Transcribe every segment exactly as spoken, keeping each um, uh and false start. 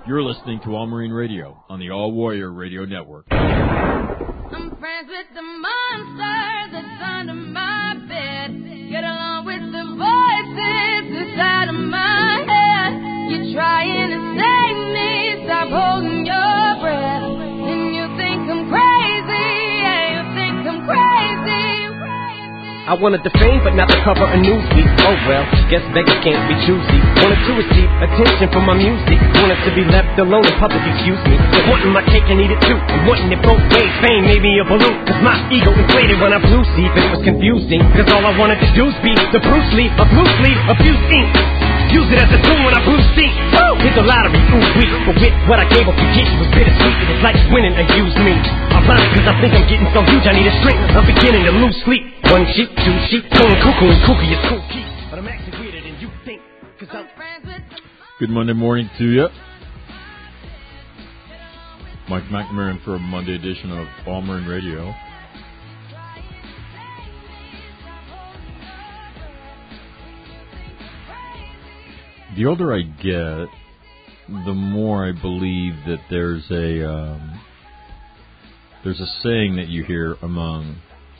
You're listening to All Marine Radio on the All Warrior Radio Network. I'm friends with the monster that's under my bed. Get along with the voices inside of my head. You're trying to save me, stop holding your breath. And you think I'm crazy, yeah, you think I'm crazy. I wanted the fame, but not the cover of Newsweek. Oh well, guess beggars can't be choosy. Wanted to receive attention from my music. Wanted to be left alone in public, excuse me. But wanting my cake and eat it too. And wanting it both ways, fame made me a balloon. Cause my ego inflated when I blew see, but it was confusing. Cause all I wanted to do was be the Bruce Lee of loose leaf, abuse ink. Use it as a tool when I blew steam. Hit the lottery, ooh wee. But with what I gave up to get, it was bittersweet. It was like winning to use me. I'm lying cause I think I'm getting so huge I need a string. I'm beginning to lose sleep. One sheep, two sheep, going cuckoo and kooky is cool key. But I'm actually weirder than you think. Cause I'm Good Monday morning to you. Mike McNamara for a Monday edition of All Marine Radio. The older I get, the more I believe that there's a um, there's a saying that you hear among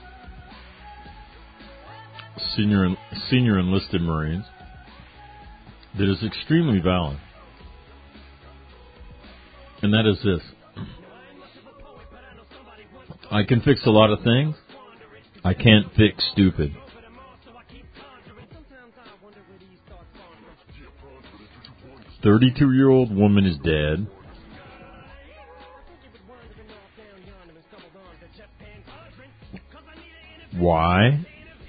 senior senior enlisted Marines that is extremely valid, and that is this: I can fix a lot of things, I can't fix stupid. thirty-two-year-old woman is dead. Why?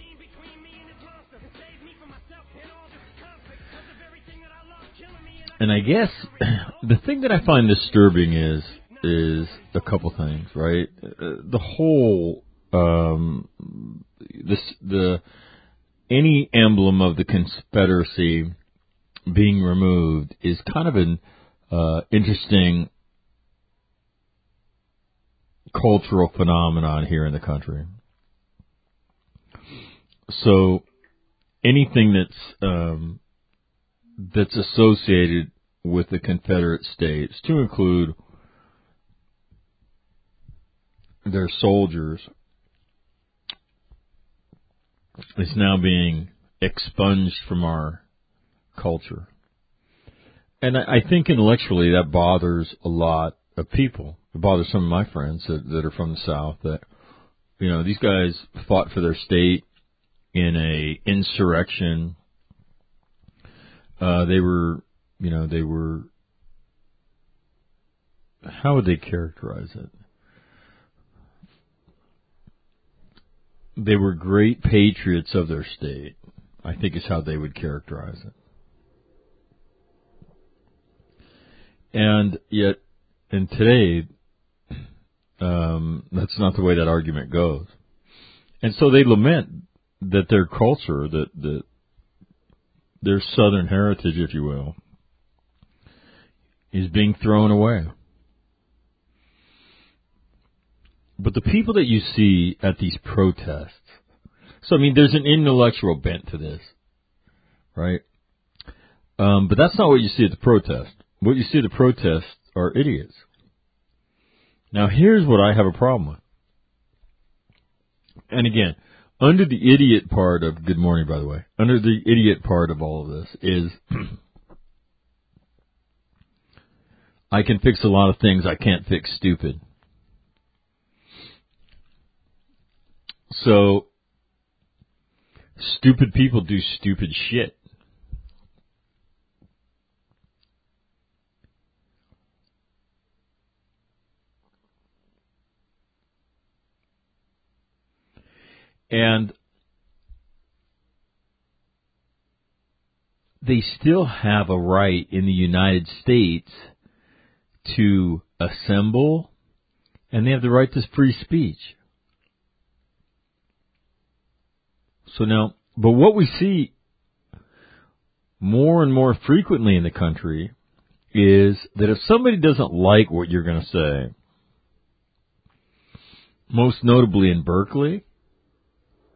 And I guess the thing that I find disturbing is is a couple things, right? Uh, the whole um, this the any emblem of the Confederacy being removed is kind of an uh, interesting cultural phenomenon here in the country. So anything that's um, that's associated with the Confederate States, to include their soldiers, is now being expunged from our culture. And I, I think intellectually that bothers a lot of people. It bothers some of my friends that, that are from the South, that, you know, these guys fought for their state in a insurrection. Uh, they were, you know, they were, how would they characterize it? They were great patriots of their state, I think is how they would characterize it. And yet, and today, um, that's not the way that argument goes. And so they lament that their culture, that, that their Southern heritage, if you will, is being thrown away. But the people that you see at these protests, so I mean, there's an intellectual bent to this, right? Um, but that's not what you see at the protest. What you see at the protests are idiots. Now, here's what I have a problem with. And again, under the idiot part of, good morning, by the way, under the idiot part of all of this is, I can fix a lot of things, I can't fix stupid. So, stupid people do stupid shit. And they still have a right in the United States to assemble, and they have the right to free speech. So now, but what we see more and more frequently in the country is that if somebody doesn't like what you're going to say, most notably in Berkeley,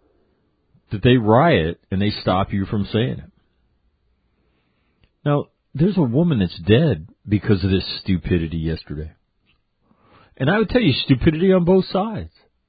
that they riot and they stop you from saying it. Now, there's a woman that's dead because of this stupidity yesterday. And I would tell you, stupidity on both sides.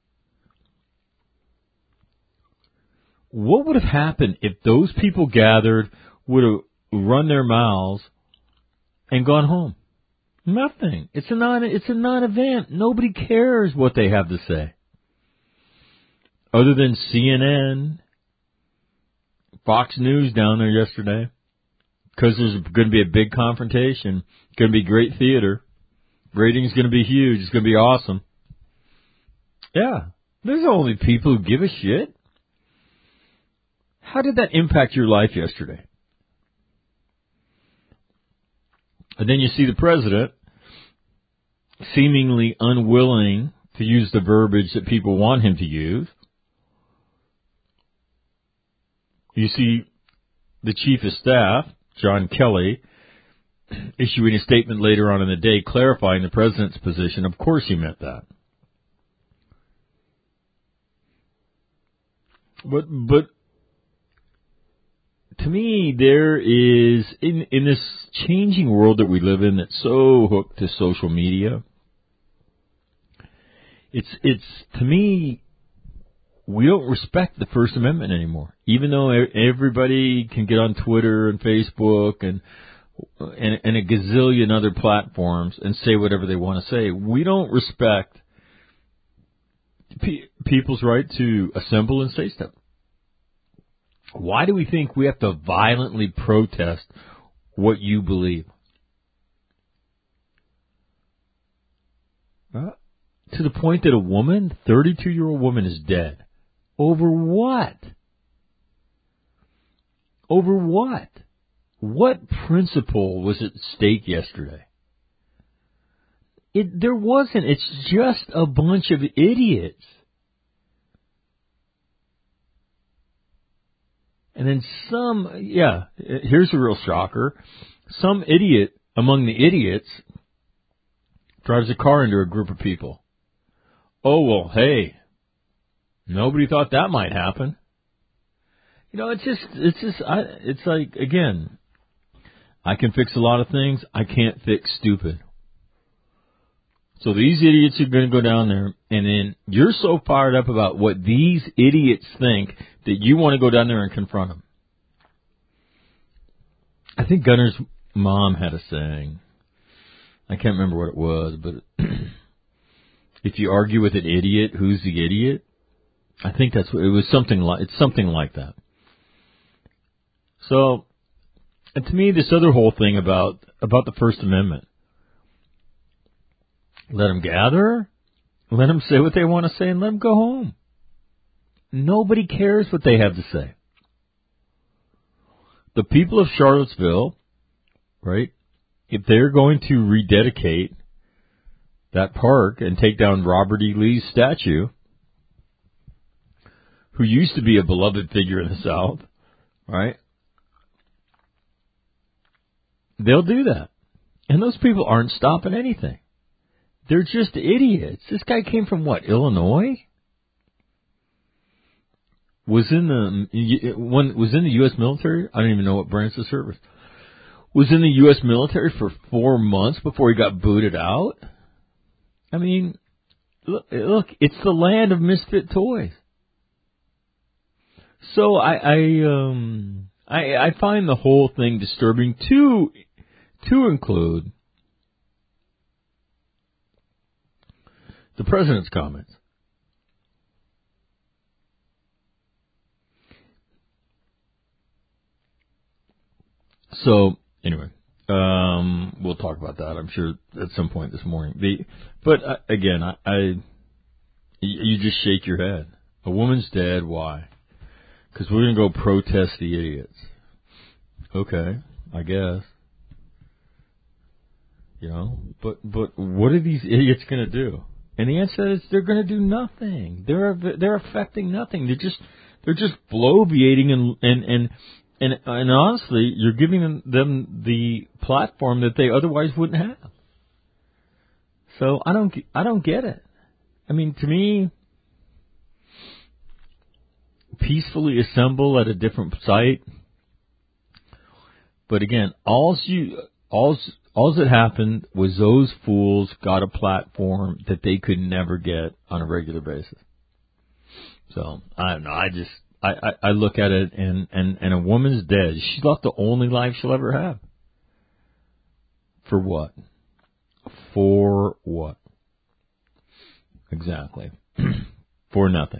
What would have happened if those people gathered, would have run their mouths, and gone home? Nothing. It's a non. It's a non-event. Nobody cares what they have to say, other than C N N, Fox News down there yesterday, because there's going to be a big confrontation. It's going to be great theater. Rating's going to be huge. It's going to be awesome. Yeah, there's only people who give a shit. How did that impact your life yesterday? And then you see the president seemingly unwilling to use the verbiage that people want him to use. You see the chief of staff, John Kelly, issuing a statement later on in the day clarifying the president's position. Of course he meant that. But, but, to me, there is, in, in this changing world that we live in that's so hooked to social media, it's, it's, to me, we don't respect the First Amendment anymore. Even though everybody can get on Twitter and Facebook and, and, and a gazillion other platforms and say whatever they want to say, we don't respect pe- people's right to assemble and say stuff. Why do we think we have to violently protest what you believe? Uh, to the point that a woman, thirty-two-year-old woman, is dead. Over what? Over what? What principle was at stake yesterday? It, there wasn't. It's just a bunch of idiots. And then some, yeah, here's a real shocker. Some idiot among the idiots drives a car into a group of people. Oh, well, hey, nobody thought that might happen. You know, it's just, it's just, I, it's like, again, I can fix a lot of things. I can't fix stupid. So these idiots are going to go down there, and then you're so fired up about what these idiots think that you want to go down there and confront them. I think Gunner's mom had a saying. I can't remember what it was, but if you argue with an idiot, who's the idiot? I think that's what it was. Something like it's something like that. So, and to me, this other whole thing about about the First Amendment. Let them gather, let them say what they want to say, and let them go home. Nobody cares what they have to say. The people of Charlottesville, right, if they're going to rededicate that park and take down Robert E. Lee's statue, who used to be a beloved figure in the South, right, they'll do that. And those people aren't stopping anything. They're just idiots. This guy came from what, Illinois? Was in the one was in the U S military. I don't even know what branch of service. Was in the U S military for four months before he got booted out. I mean, look, look it's the land of misfit toys. So I, I um I I find the whole thing disturbing. To to include the president's comments. So, anyway, um, we'll talk about that, I'm sure, at some point this morning. The, but, uh, again, I, I, you just shake your head. A woman's dead, why? Because we're going to go protest the idiots. Okay, I guess. You know, but, but what are these idiots going to do? And the answer is they're going to do nothing. They're they're affecting nothing. They're just they're just bloviating and and and and, and honestly, you're giving them, them the platform that they otherwise wouldn't have. So I don't I don't get it. I mean, to me, peacefully assemble at a different site. But again, all's you, all's, all's that happened was those fools got a platform that they could never get on a regular basis. So, I don't know, I just, I, I, I look at it and, and, and a woman's dead. She's lost the only life she'll ever have. For what? For what? Exactly. For nothing.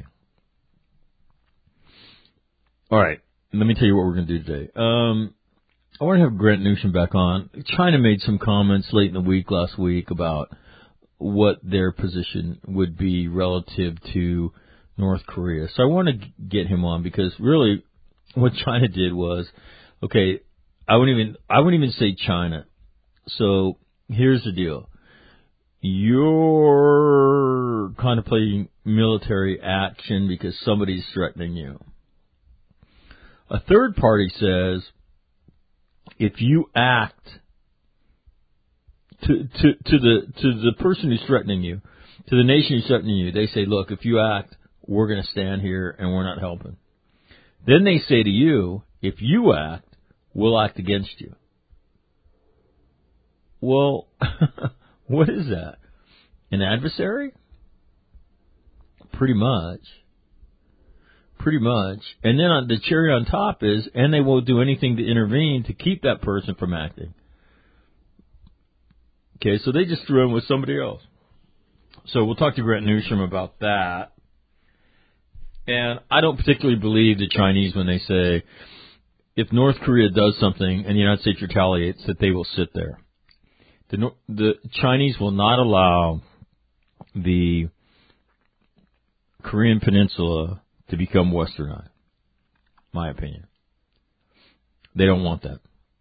All right. Let me tell you what we're going to do today. Um, I want to have Grant Newsham back on. China made some comments late in the week last week about what their position would be relative to North Korea. So I want to get him on because really what China did was, okay, I wouldn't even, I wouldn't even say China. So here's the deal. You're contemplating military action because somebody's threatening you. A third party says if you act to, to, to the, to the person who's threatening you, to the nation who's threatening you, they say, look, if you act, we're going to stand here and we're not helping. Then they say to you, if you act, we'll act against you. Well, what is that? An adversary? Pretty much. Pretty much. And then on the cherry on top is, and they won't do anything to intervene to keep that person from acting. Okay, so they just threw in with somebody else. So we'll talk to Grant Newsham about that. And I don't particularly believe the Chinese when they say, if North Korea does something and the United States retaliates, that they will sit there. The, the Chinese will not allow the Korean Peninsula to become westernized, my opinion. They don't want that.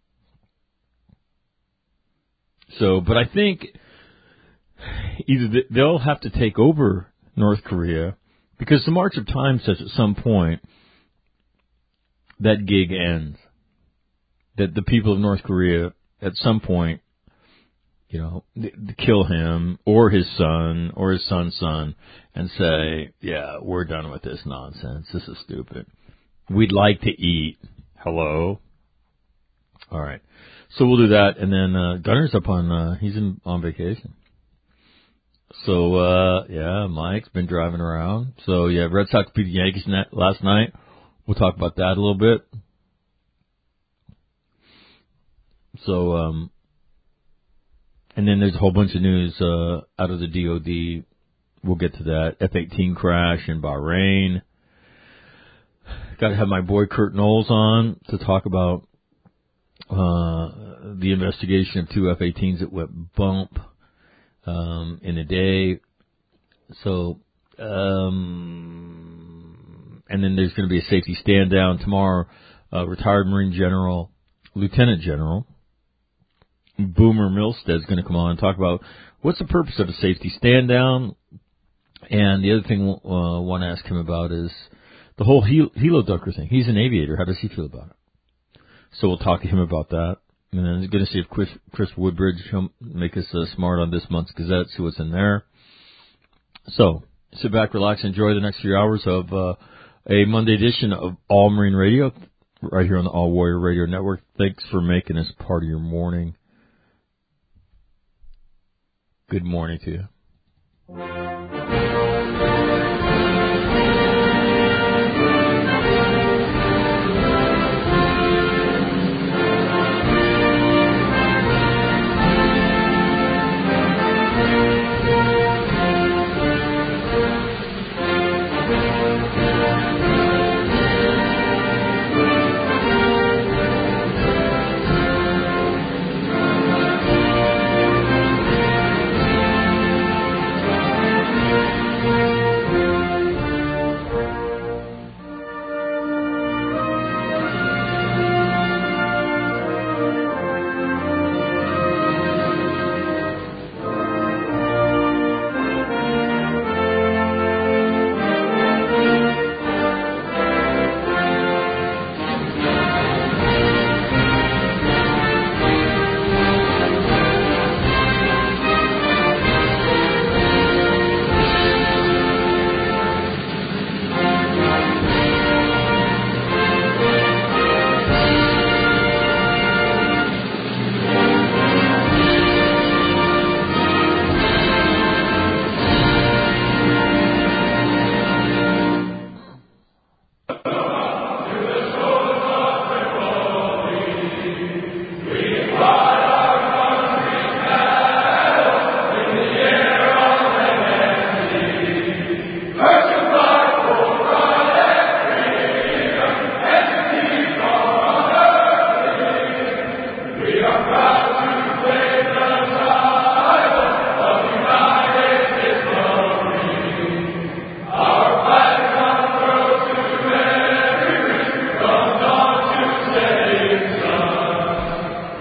So, but I think either they'll have to take over North Korea because the march of time says at some point that gig ends. That the people of North Korea at some point, you know, kill him or his son or his son's son and say, yeah, we're done with this nonsense. This is stupid. We'd like to eat. Hello? All right. So we'll do that. And then uh, Gunner's up on, uh, he's in, on vacation. So, uh, yeah, Mike's been driving around. So, yeah, Red Sox beat the Yankees last night. We'll talk about that a little bit. So, um, and then there's a whole bunch of news uh, out of the D O D. We'll get to that. F eighteen crash in Bahrain. Got to have my boy Kurt Knowles on to talk about uh, the investigation of two F eighteens that went bump um, in a day. So, um, and then there's going to be a safety stand down tomorrow. Uh, retired Marine General, Lieutenant General Boomer Milstead is going to come on and talk about what's the purpose of a safety stand down. And the other thing uh, I want to ask him about is the whole hel- helo-ducker thing. He's an aviator. How does he feel about it? So we'll talk to him about that. And then I'm going to see if Chris, Chris Woodbridge will make us uh, smart on this month's Gazette, see what's in there. So sit back, relax, enjoy the next few hours of uh, a Monday edition of All Marine Radio right here on the All Warrior Radio Network. Thanks for making us part of your morning. Good morning to you.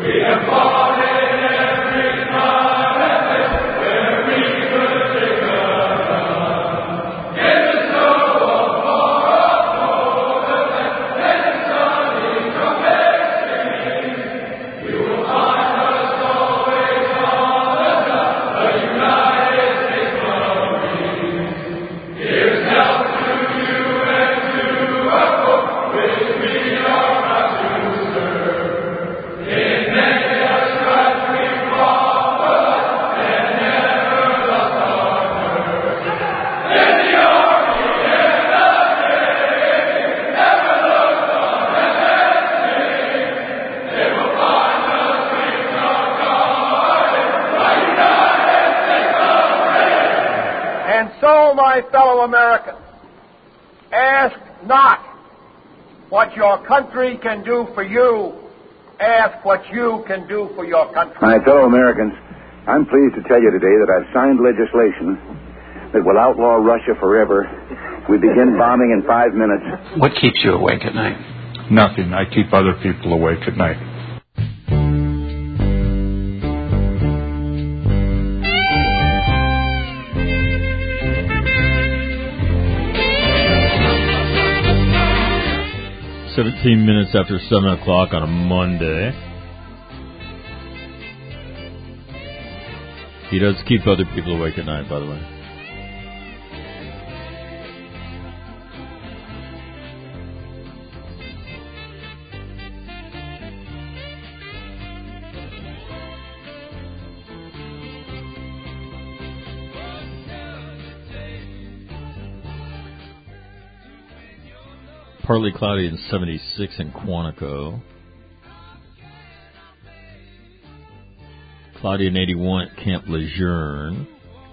My fellow Americans, ask not what your country can do for you, ask what you can do for your country. My fellow Americans, I'm pleased to tell you today that I've signed legislation that will outlaw Russia forever. We begin bombing in five minutes. What keeps you awake at night? Nothing. I keep other people awake at night. seventeen minutes after seven o'clock on a Monday. He does keep other people awake at night, by the way. Partly cloudy and seventy-six in Quantico. Cloudy and eighty-one at Camp Lejeune.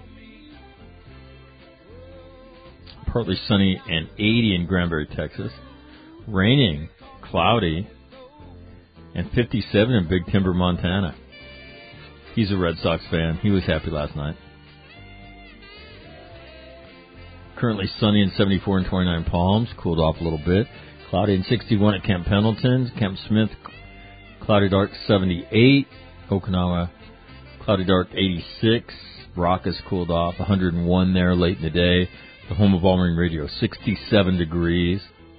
Partly sunny and eighty in Granbury, Texas. Raining, cloudy, and fifty-seven in Big Timber, Montana. He's a Red Sox fan. He was happy last night. Currently sunny and seventy-four and twenty-nine Palms. Cooled off a little bit. Cloudy and sixty-one at Camp Pendleton. Camp Smith, cloudy dark seventy-eight. Okinawa, cloudy dark eighty-six. Rockus cooled off one hundred one there late in the day. The home of All Marine Radio, sixty-seven degrees.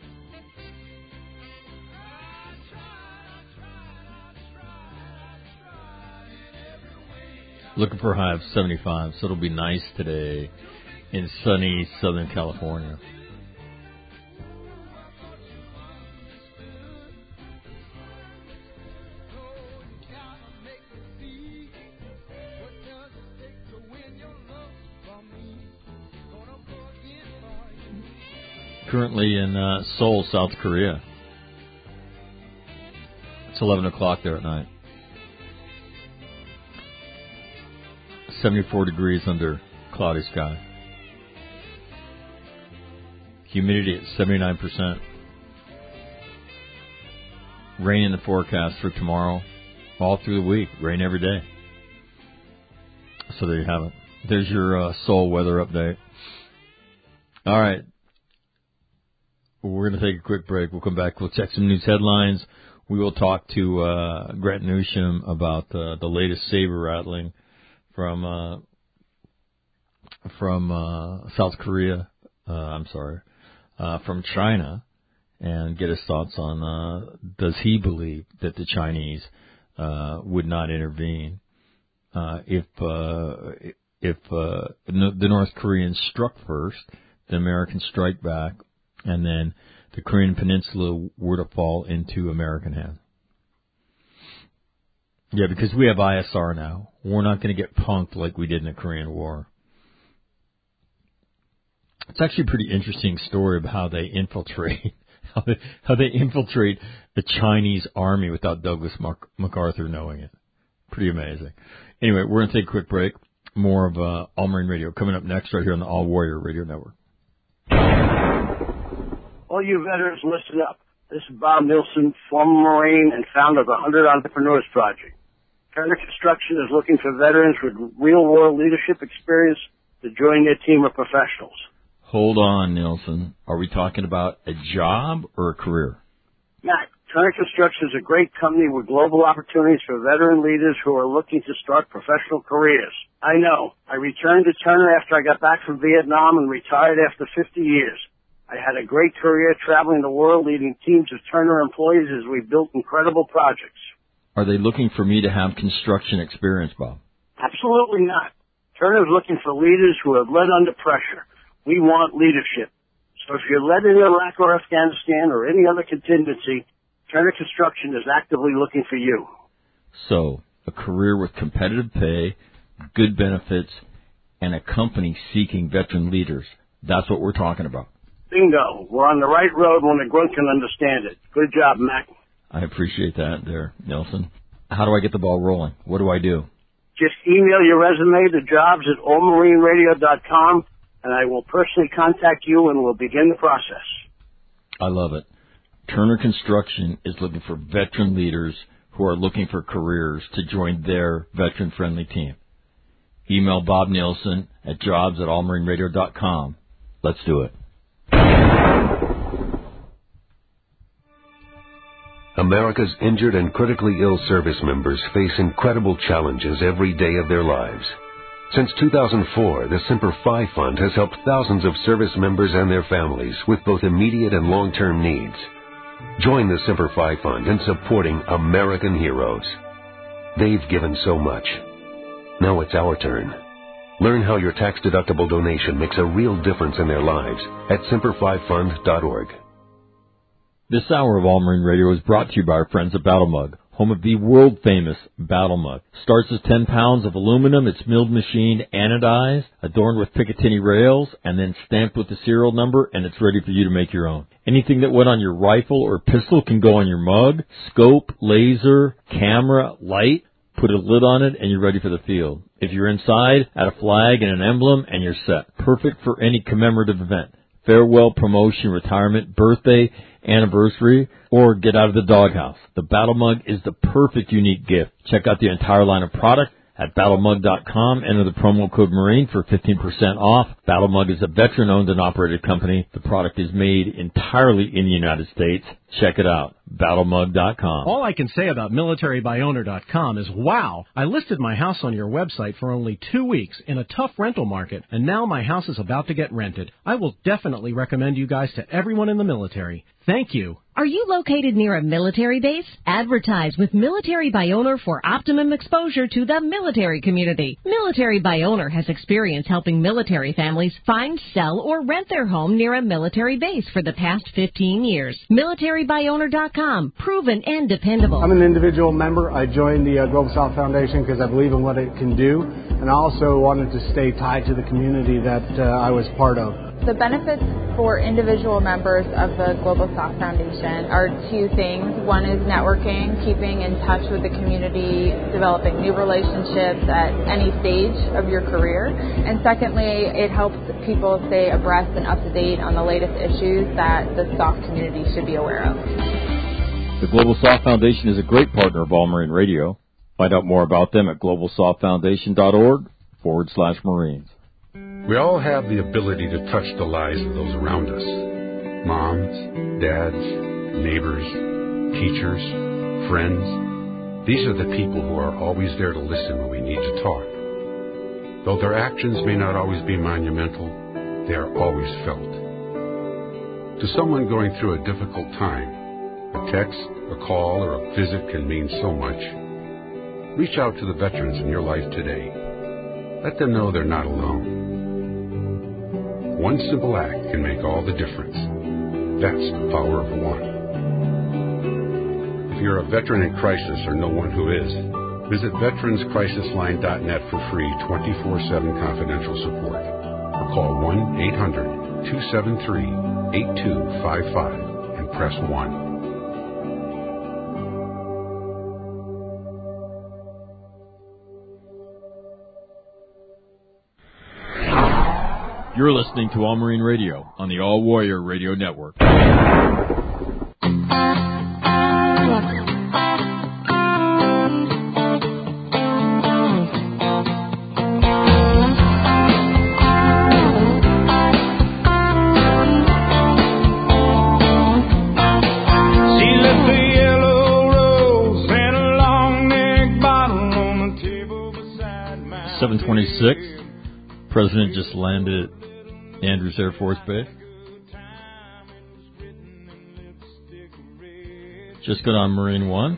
Looking for a high of seventy-five, so it'll be nice today in sunny Southern California. Currently in uh, Seoul, South Korea. It's eleven o'clock there at night. seventy-four degrees under cloudy sky. Humidity at seventy-nine percent. Rain in the forecast for tomorrow. All through the week. Rain every day. So there you have it. There's your uh, Seoul weather update. All right. We're going to take a quick break. We'll come back. We'll check some news headlines. We will talk to uh, Grant Newsham about uh, the latest saber rattling from uh, from uh, South Korea. Uh, I'm sorry, uh, from China, and get his thoughts on uh, does he believe that the Chinese uh, would not intervene uh, if uh, if uh, the North Koreans struck first, the Americans strike back, and then the Korean Peninsula were to fall into American hands. Yeah, because we have I S R now. We're not going to get punked like we did in the Korean War. It's actually a pretty interesting story of how they infiltrate, how they, how they infiltrate the Chinese army without Douglas MacArthur knowing it. Pretty amazing. Anyway, we're going to take a quick break. More of uh, All Marine Radio coming up next right here on the All Warrior Radio Network. All you veterans, listen up. This is Bob Nilsson, former Marine and founder of the one hundred Entrepreneurs Project. Turner Construction is looking for veterans with real-world leadership experience to join their team of professionals. Hold on, Nilsson. Are we talking about a job or a career? Matt, Turner Construction is a great company with global opportunities for veteran leaders who are looking to start professional careers. I know. I returned to Turner after I got back from Vietnam and retired after fifty years. I had a great career traveling the world leading teams of Turner employees as we built incredible projects. Are they looking for me to have construction experience, Bob? Absolutely not. Turner is looking for leaders who have led under pressure. We want leadership. So if you're led in Iraq or Afghanistan or any other contingency, Turner Construction is actively looking for you. So, a career with competitive pay, good benefits, and a company seeking veteran leaders. That's what we're talking about. Bingo. We're on the right road when a grunt can understand it. Good job, Mac. I appreciate that there, Nelson. How do I get the ball rolling? What do I do? Just email your resume to jobs at all marine radio dot com, and I will personally contact you and we'll begin the process. I love it. Turner Construction is looking for veteran leaders who are looking for careers to join their veteran-friendly team. Email Bob Nielsen at jobs at all marine radio dot com. Let's do it. America's injured and critically ill service members face incredible challenges every day of their lives. Since two thousand four, the Semper Fi Fund has helped thousands of service members and their families with both immediate and long-term needs. Join the Semper Fi Fund in supporting American heroes. They've given so much. Now it's our turn. Learn how your tax-deductible donation makes a real difference in their lives at semper fi fund dot org. This hour of All Marine Radio is brought to you by our friends at Battle Mug, home of the world-famous Battle Mug. Starts as ten pounds of aluminum. It's milled, machined, anodized, adorned with Picatinny rails, and then stamped with the serial number, and it's ready for you to make your own. Anything that went on your rifle or pistol can go on your mug. Scope, laser, camera, light. Put a lid on it, and you're ready for the field. If you're inside, add a flag and an emblem, and you're set. Perfect for any commemorative event. Farewell, promotion, retirement, birthday, anniversary, or get out of the doghouse. The Battle Mug is the perfect unique gift. Check out the entire line of product at battle mug dot com. Enter the promo code MARINE for fifteen percent off. Battle Mug is a veteran-owned and operated company. The product is made entirely in the United States. Check it out, battle mug dot com. All I can say about military by owner dot com is, wow, I listed my house on your website for only two weeks in a tough rental market, and now my house is about to get rented. I will definitely recommend you guys to everyone in the military. Thank you. Are you located near a military base? Advertise with Military by Owner for optimum exposure to the military community. Military by Owner has experience helping military families find, sell, or rent their home near a military base for the past fifteen years. military by owner dot com. Proven and dependable. I'm an individual member. I joined the uh, Global South Foundation because I believe in what it can do, and I also wanted to stay tied to the community that uh, I was part of. The benefits for individual members of the Global South Foundation are two things. One is networking, keeping in touch with the community, developing new relationships at any stage of your career. And secondly, it helps people stay abreast and up to date on the latest issues that the S O F community should be aware of. The Global South Foundation is a great partner of All Marine Radio. Find out more about them at global south foundation dot org forward slash Marines. We all have the ability to touch the lives of those around us. Moms, dads, neighbors, teachers, friends. These are the people who are always there to listen when we need to talk. Though their actions may not always be monumental, they are always felt. To someone going through a difficult time, a text, a call, or a visit can mean so much. Reach out to the veterans in your life today. Let them know they're not alone. One simple act can make all the difference. That's the power of one. If you're a veteran in crisis or know one who is, visit veterans crisis line dot net for free twenty-four seven confidential support. Or call one eight hundred two seven three eight two five five and press one. You're listening to All Marine Radio on the All Warrior Radio Network. She left the seven twenty-six. President just landed at Andrews Air Force Base. Just got on Marine One.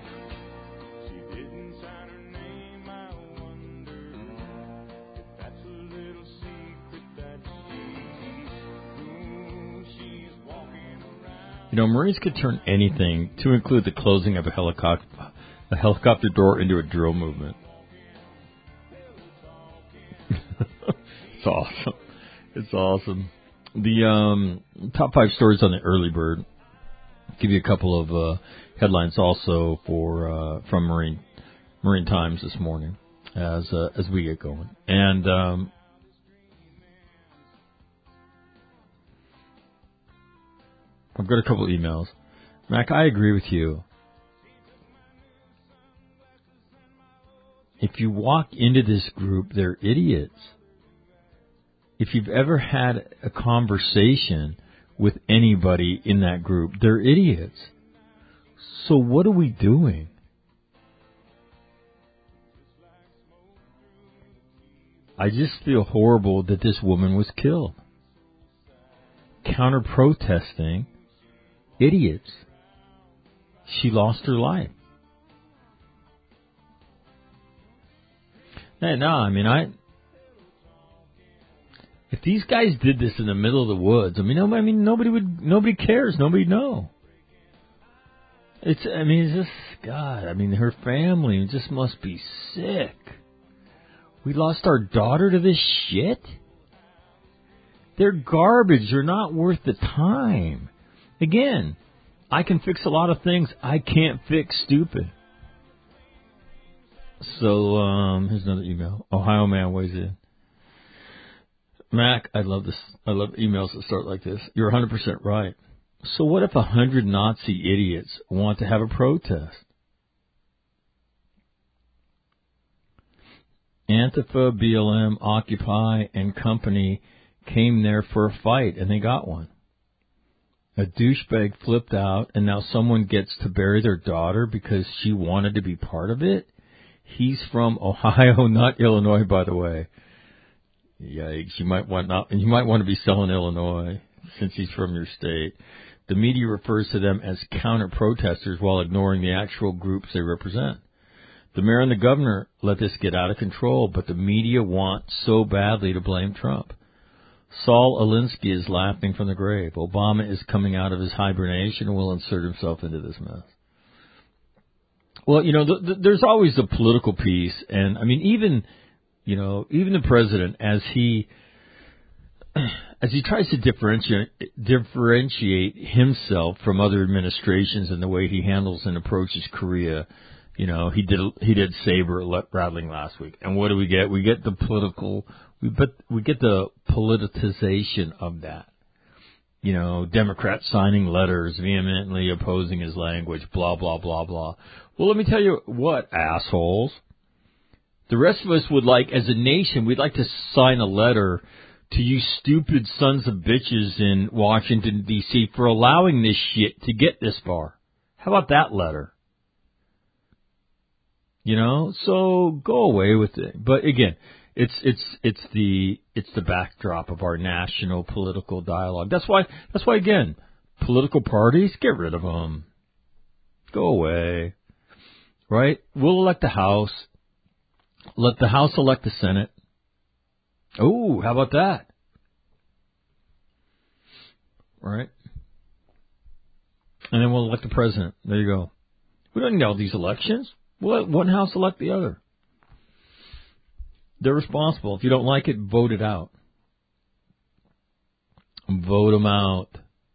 You know, Marines could turn anything, to include the closing of a helicopter, a helicopter door, into a drill movement. It's awesome. It's awesome. The um, top five stories on the early bird. I'll give you a couple of uh, headlines also for uh, from Marine Marine Times this morning as uh, as we get going. And um, I've got a couple emails. Mac, I agree with you. If you walk into this group, they're idiots. If you've ever had a conversation with anybody in that group, they're idiots. So what are we doing? I just feel horrible that this woman was killed. Counter-protesting idiots. She lost her life. Hey, no, I mean, I... If these guys did this in the middle of the woods, I mean, nobody, I mean, nobody would, nobody cares, nobody know. It's, I mean, it's just, God, I mean, her family just must be sick. We lost our daughter to this shit? They're garbage. They're not worth the time. Again, I can fix a lot of things. I can't fix stupid. So, um, here's another email. Ohio man weighs in. Mac, I love this. I love emails that start like this. You're one hundred percent right. So what if a hundred Nazi idiots want to have a protest? Antifa, B L M, Occupy, and company came there for a fight, and they got one. A douchebag flipped out, and now someone gets to bury their daughter because she wanted to be part of it? He's from Ohio, not Illinois, by the way. Yikes! You might want not. You might want to be selling Illinois since he's from your state. The media refers to them as counter-protesters while ignoring the actual groups they represent. The mayor and the governor let this get out of control, but the media want so badly to blame Trump. Saul Alinsky is laughing from the grave. Obama is coming out of his hibernation and will insert himself into this mess. Well, you know, the, the, there's always the political piece, and I mean, even, you know, even the president, as he as he tries to differentiate differentiate himself from other administrations in the way he handles and approaches Korea. You know, he did he did saber rattling last week, and what do we get? We get the political, we but we get the politicization of that. You know, Democrats signing letters vehemently opposing his language, blah blah blah blah. Well, let me tell you what, assholes. The rest of us would like, as a nation, we'd like to sign a letter to you stupid sons of bitches in Washington, D C for allowing this shit to get this far. How about that letter? You know, so go away with it. But again, it's it's it's the it's the backdrop of our national political dialogue. That's why that's why again, political parties, get rid of them. Go away. Right? We'll elect the House. Let the House elect the Senate. Oh, how about that? Right? And then we'll elect the president. There you go. We don't need all these elections. We'll let one house elect the other. They're responsible. If you don't like it, vote it out. Vote them out.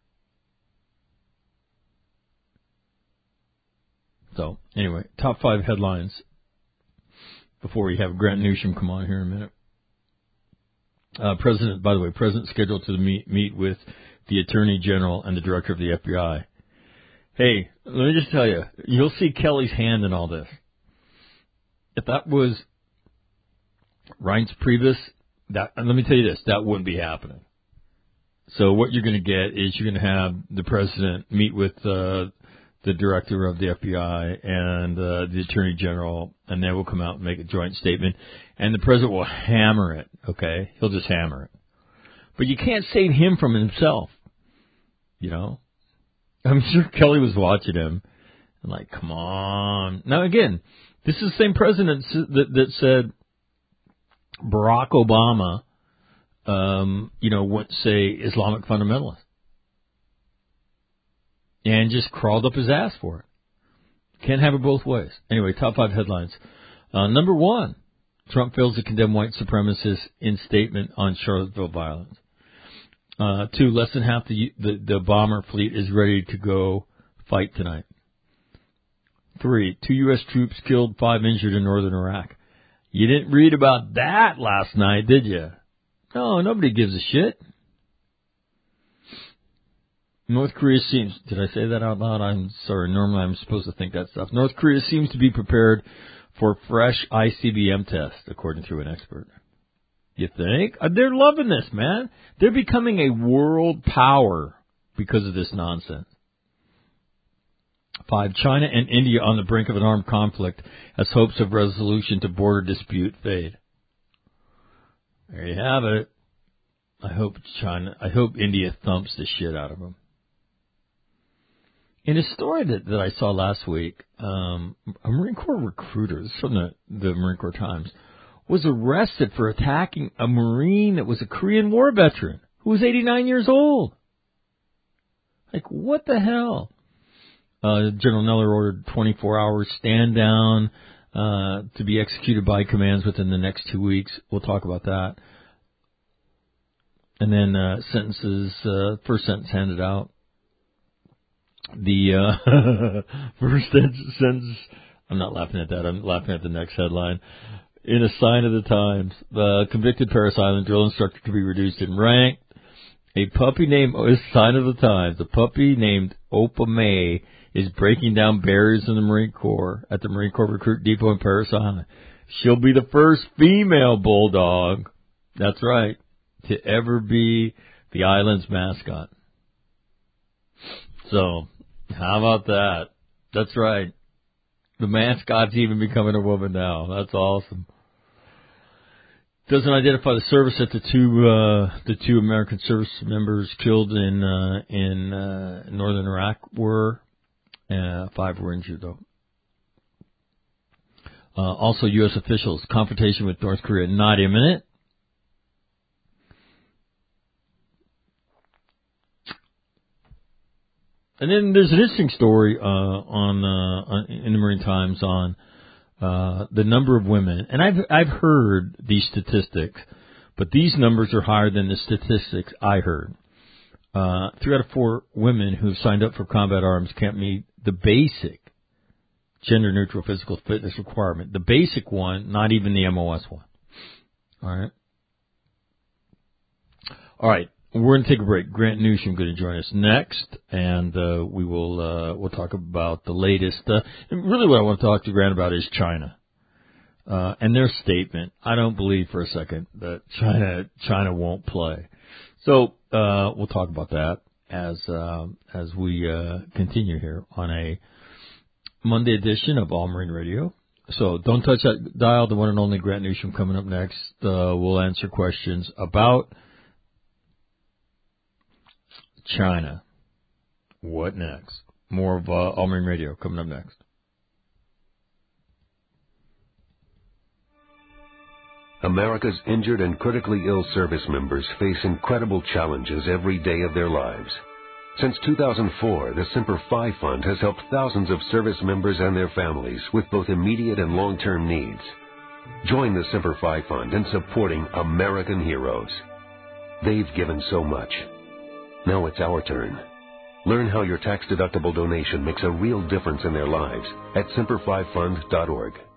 So, anyway, top five headlines before we have Grant Newsham come on here in a minute. Uh, President, by the way, President scheduled to meet, meet with the Attorney General and the Director of the F B I. Hey, let me just tell you, you'll see Kelly's hand in all this. If that was Reince Priebus, that, and let me tell you this, that wouldn't be happening. So what you're going to get is you're going to have the president meet with uh, the director of the F B I and uh, the attorney general, and they will come out and make a joint statement, and the president will hammer it, okay? He'll just hammer it. But you can't save him from himself, you know? I'm sure Kelly was watching him, and like, come on. Now, again, this is the same president that, that said Barack Obama, um, you know, wouldn't say Islamic fundamentalist. And just crawled up his ass for it. Can't have it both ways. Anyway, top five headlines. Uh, number one, Trump fails to condemn white supremacists in statement on Charlottesville violence. Uh, two, less than half the, the the bomber fleet is ready to go fight tonight. Three, two U S troops killed, five injured in northern Iraq. You didn't read about that last night, did you? No, nobody gives a shit. North Korea seems, did I say that out loud? I'm sorry, normally I'm supposed to think that stuff. North Korea seems to be prepared for fresh I C B M test, according to an expert. You think? They're loving this, man. They're becoming a world power because of this nonsense. Five, China and India on the brink of an armed conflict as hopes of resolution to border dispute fade. There you have it. I hope China, I hope India thumps the shit out of them. In a story that, that I saw last week, um, a Marine Corps recruiter, this is from the, the Marine Corps Times, was arrested for attacking a Marine that was a Korean War veteran who was eighty-nine years old. Like, what the hell? Uh, General Neller ordered twenty-four hours stand down uh, to be executed by commands within the next two weeks. We'll talk about that. And then uh, sentences, uh, first sentence handed out. The uh, first sentence, I'm not laughing at that, I'm laughing at the next headline. In a sign of the times, the convicted Parris Island drill instructor to be reduced in rank. A puppy named, oh, a sign of the times, a puppy named Opa May is breaking down barriers in the Marine Corps at the Marine Corps Recruit Depot in Parris Island. She'll be the first female bulldog, that's right, to ever be the island's mascot. So, how about that? That's right. The mascot's even becoming a woman now. That's awesome. Doesn't identify the service that the two uh, the two American service members killed in uh, in uh, northern Iraq were. Uh, five were injured though. Uh, also, U S officials confrontation with North Korea not imminent. And then there's an interesting story uh, on, uh, on in the Marine Times on uh, the number of women, and I've I've heard these statistics, but these numbers are higher than the statistics I heard. Uh, three out of four women who have signed up for combat arms can't meet the basic gender-neutral physical fitness requirement. The basic one, not even the M O S one. All right. All right. We're going to take a break. Grant Newsham going to join us next, and uh, we will uh, we'll talk about the latest. Uh, and really, what I want to talk to Grant about is China uh, and their statement. I don't believe for a second that China China won't play. So uh, we'll talk about that as uh, as we uh, continue here on a Monday edition of All Marine Radio. So don't touch that dial. The one and only Grant Newsham coming up next. Uh, we'll answer questions about China. What next? More of uh, All Marine Radio coming up next. America's injured and critically ill service members face incredible challenges every day of their lives. Since two thousand four, the Semper Fi Fund has helped thousands of service members and their families with both immediate and long-term needs. Join the Semper Fi Fund in supporting American heroes. They've given so much. Now it's our turn. Learn how your tax-deductible donation makes a real difference in their lives at semper fi fund dot org.